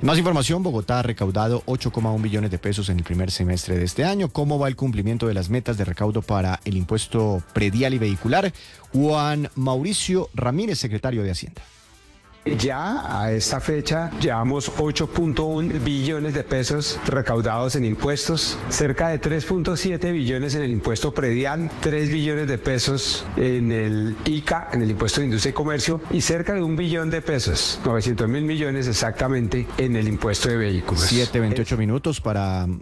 Más información, Bogotá ha recaudado 8,1 billones de pesos en el primer semestre de este año. ¿Cómo va el cumplimiento de las metas de recaudo para el impuesto predial y vehicular? Juan Mauricio Ramírez, secretario de Hacienda. Ya a esta fecha llevamos 8.1 billones de pesos recaudados en impuestos, cerca de 3.7 billones en el impuesto predial, 3 billones de pesos en el ICA, en el impuesto de industria y comercio, y cerca de 1 billón de pesos, 900.000 millones exactamente, en el impuesto de vehículos. 7:28 minutos para